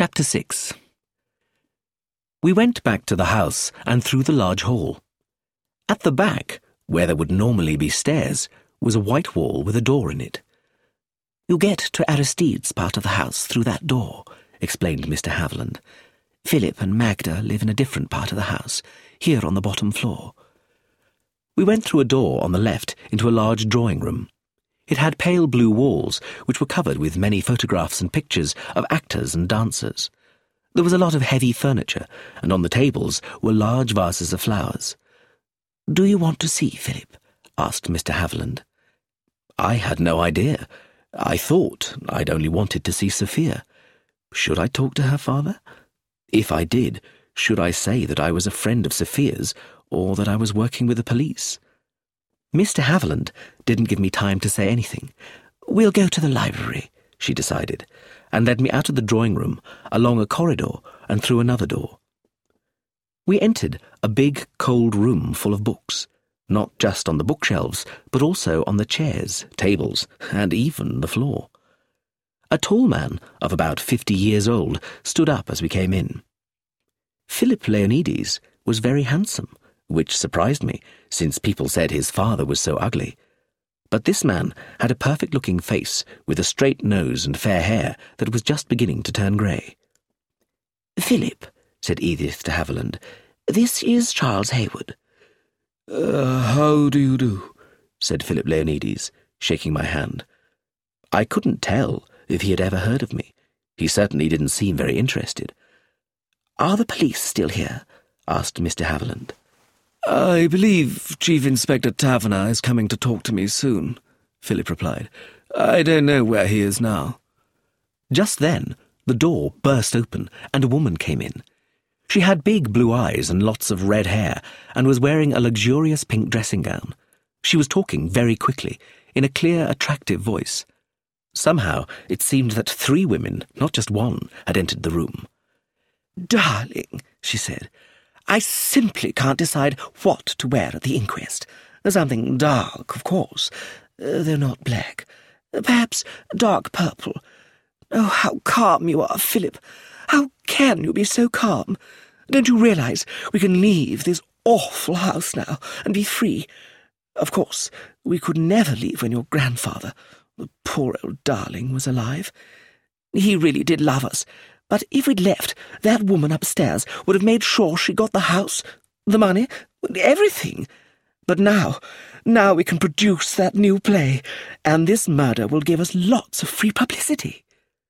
Chapter 6. We went back to the house and through the large hall. At the back, where there would normally be stairs, was a white wall with a door in it. "You get to Aristide's part of the house through that door," explained Mr. Haviland. "Philip and Magda live in a different part of the house, here on the bottom floor." We went through a door on the left into a large drawing room. It had pale blue walls, which were covered with many photographs and pictures of actors and dancers. There was a lot of heavy furniture, and on the tables were large vases of flowers. "Do you want to see Philip?" asked Mr. Haviland. I had no idea. I thought I'd only wanted to see Sophia. Should I talk to her father? If I did, should I say that I was a friend of Sophia's, or that I was working with the police? Mr. Haviland didn't give me time to say anything. "We'll go to the library," she decided, and led me out of the drawing room, along a corridor, and through another door. We entered a big, cold room full of books, not just on the bookshelves, but also on the chairs, tables, and even the floor. A tall man of about 50 years old stood up as we came in. Philip Leonides was very handsome, which surprised me, since people said his father was so ugly. But this man had a perfect-looking face with a straight nose and fair hair that was just beginning to turn grey. "Philip," said Edith to Haviland, "this is Charles Hayward." How do you do?" said Philip Leonides, shaking my hand. I couldn't tell if he had ever heard of me. He certainly didn't seem very interested. "Are the police still here?" asked Mr. Haviland. "I believe Chief Inspector Taverner is coming to talk to me soon," Philip replied. "I don't know where he is now." Just then, the door burst open and a woman came in. She had big blue eyes and lots of red hair and was wearing a luxurious pink dressing gown. She was talking very quickly, in a clear, attractive voice. Somehow, it seemed that 3 women, not just one, had entered the room. "Darling," she said, "I simply can't decide what to wear at the inquest. Something dark, of course, though not black. Perhaps dark purple. Oh, how calm you are, Philip. How can you be so calm? Don't you realize we can leave this awful house now and be free? Of course, we could never leave when your grandfather, the poor old darling, was alive. He really did love us. But if we'd left, that woman upstairs would have made sure she got the house, the money, everything. But now we can produce that new play, and this murder will give us lots of free publicity."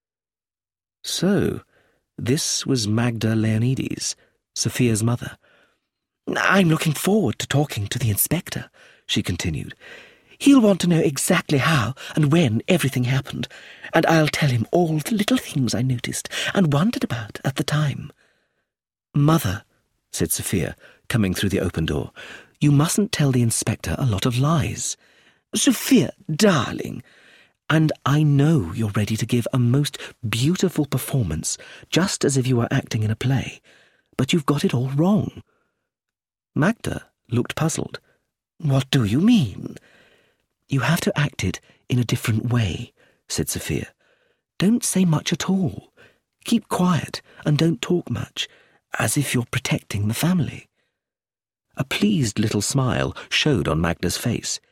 So, this was Magda Leonides, Sophia's mother. "I'm looking forward to talking to the inspector," she continued. "He'll want to know exactly how and when everything happened, and I'll tell him all the little things I noticed and wondered about at the time." "Mother," said Sophia, coming through the open door, "you mustn't tell the inspector a lot of lies." "Sophia, darling." "And I know you're ready to give a most beautiful performance, just as if you were acting in a play, but you've got it all wrong." Magda looked puzzled. "What do you mean?" "You have to act it in a different way," said Sophia. "Don't say much at all. Keep quiet and don't talk much, as if you're protecting the family." A pleased little smile showed on Magda's face.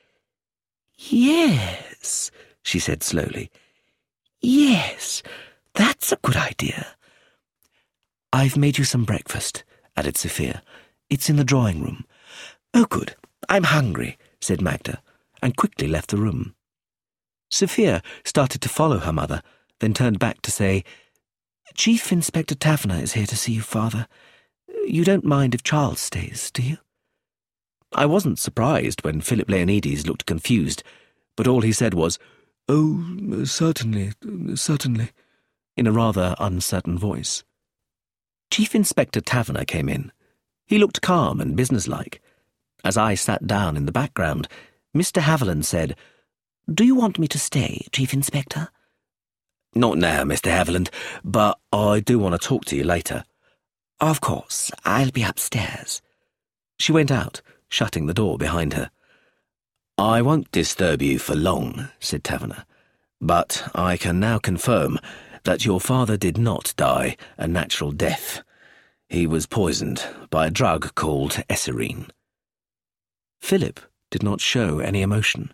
"Yes," she said slowly. "Yes, that's a good idea." "I've made you some breakfast," added Sophia. "It's in the drawing room." "Oh, good. I'm hungry," said Magda, and quickly left the room. Sophia started to follow her mother, then turned back to say, "Chief Inspector Taverner is here to see you, Father. You don't mind if Charles stays, do you?" I wasn't surprised when Philip Leonides looked confused, but all he said was, "Oh, certainly, certainly," in a rather uncertain voice. Chief Inspector Taverner came in. He looked calm and businesslike. As I sat down in the background, Mr. Haviland said, "Do you want me to stay, Chief Inspector?" "Not now, Mr. Haviland, but I do want to talk to you later." "Of course, I'll be upstairs." She went out, shutting the door behind her. "I won't disturb you for long," said Taverner, "but I can now confirm that your father did not die a natural death. He was poisoned by a drug called esserine. Philip did not show any emotion.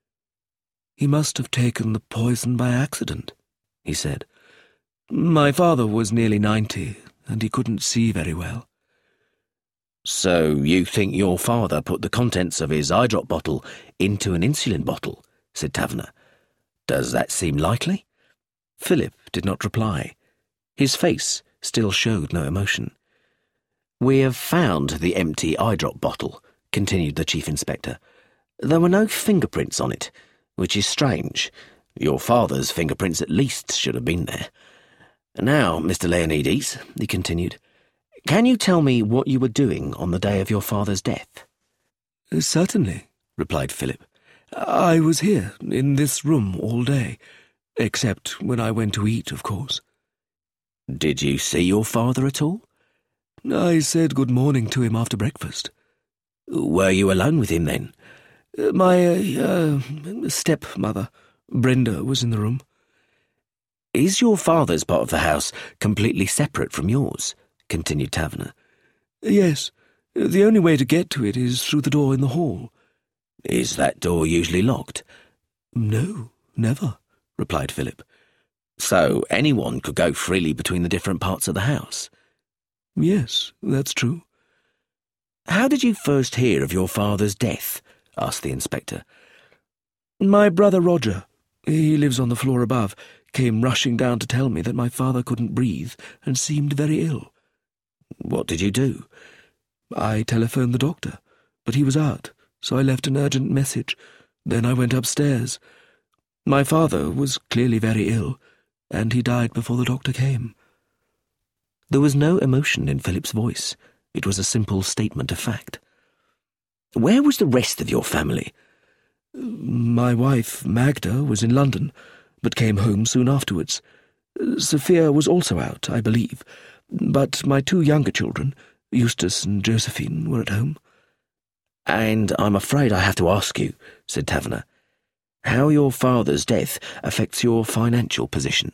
He must have taken the poison by accident, he said. My father was nearly 90, and he couldn't see very well. So you think your father put the contents of his eye drop bottle into an insulin bottle? Said Taverner. Does that seem likely? Philip did not reply. His face still showed no emotion. We have found the empty eye drop bottle, continued the Chief Inspector. There were no fingerprints on it, which is strange. Your father's fingerprints at least should have been there. Now, Mr. Leonides, he continued, can you tell me what you were doing on the day of your father's death? Certainly, replied Philip. I was here, in this room, all day, except when I went to eat, of course. Did you see your father at all? I said good morning to him after breakfast. Were you alone with him then? My stepmother, Brenda, was in the room. Is your father's part of the house completely separate from yours? Continued Taverner. Yes. The only way to get to it is through the door in the hall. Is that door usually locked? No, never, replied Philip. So anyone could go freely between the different parts of the house? Yes, that's true. How did you first hear of your father's death? Asked the inspector. My brother Roger, he lives on the floor above, came rushing down to tell me that my father couldn't breathe and seemed very ill. What did you do? I telephoned the doctor, but he was out, so I left an urgent message. Then I went upstairs. My father was clearly very ill, and he died before the doctor came. There was no emotion in Philip's voice. It was a simple statement of fact. Where was the rest of your family? My wife, Magda, was in London, but came home soon afterwards. Sophia was also out, I believe, but my two younger children, Eustace and Josephine, were at home. And I'm afraid I have to ask you, said Taverner, how your father's death affects your financial position.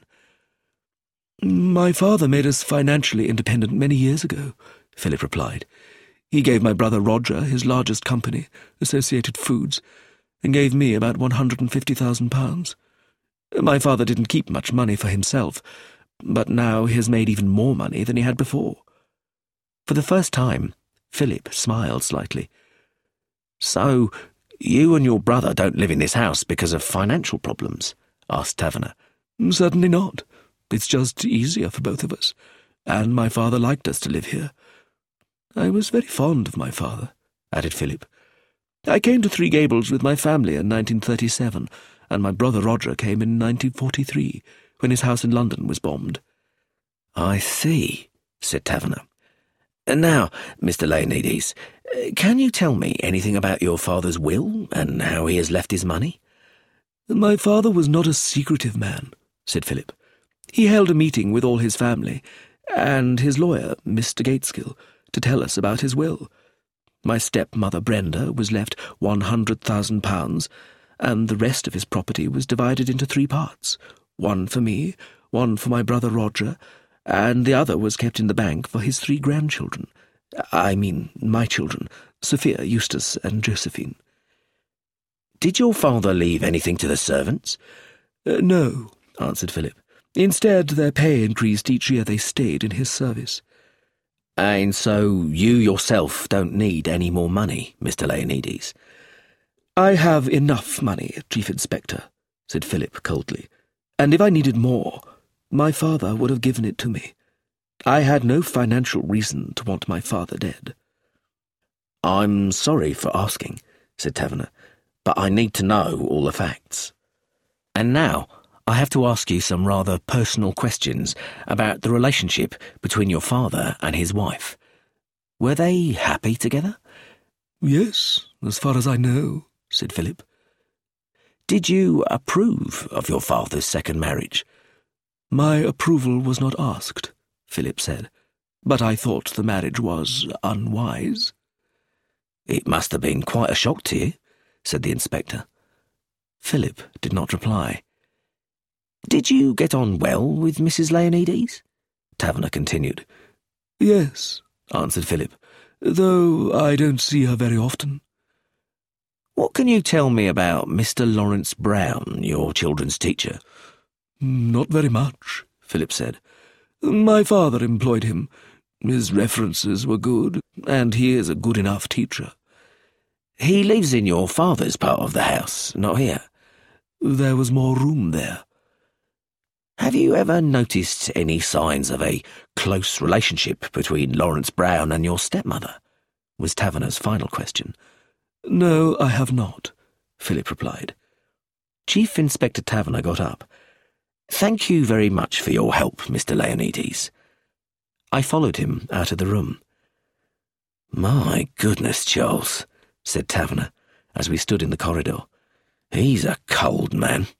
My father made us financially independent many years ago, Philip replied. He gave my brother Roger his largest company, Associated Foods, and gave me about £150,000. My father didn't keep much money for himself, but now he has made even more money than he had before. For the first time, Philip smiled slightly. So, you and your brother don't live in this house because of financial problems? Asked Taverner. Certainly not. It's just easier for both of us, and my father liked us to live here. I was very fond of my father, added Philip. I came to Three Gables with my family in 1937, and my brother Roger came in 1943, when his house in London was bombed. I see, said Taverner. And now, Mr. Leonides, can you tell me anything about your father's will and how he has left his money? My father was not a secretive man, said Philip. He held a meeting with all his family, and his lawyer, Mr. Gateskill, to tell us about his will. My stepmother Brenda was left £100,000, and the rest of his property was divided into 3 parts, one for me, one for my brother Roger, and the other was kept in the bank for his 3 grandchildren. I mean, my children, Sophia, Eustace, and Josephine. Did your father leave anything to the servants? No, answered Philip. Instead, their pay increased each year they stayed in his service. And so you yourself don't need any more money, Mr. Leonides? I have enough money, Chief Inspector, said Philip coldly, and if I needed more, my father would have given it to me. I had no financial reason to want my father dead. I'm sorry for asking, said Taverner, but I need to know all the facts. And now I have to ask you some rather personal questions about the relationship between your father and his wife. Were they happy together? Yes, as far as I know, said Philip. Did you approve of your father's second marriage? My approval was not asked, Philip said, but I thought the marriage was unwise. It must have been quite a shock to you, said the inspector. Philip did not reply. Did you get on well with Mrs. Leonides? Taverner continued. Yes, answered Philip, though I don't see her very often. What can you tell me about Mr. Lawrence Brown, your children's teacher? Not very much, Philip said. My father employed him. His references were good, and he is a good enough teacher. He lives in your father's part of the house, not here. There was more room there. Have you ever noticed any signs of a close relationship between Lawrence Brown and your stepmother? Was Taverner's final question. No, I have not, Philip replied. Chief Inspector Taverner got up. Thank you very much for your help, Mr. Leonides. I followed him out of the room. My goodness, Charles, said Taverner, as we stood in the corridor. He's a cold man.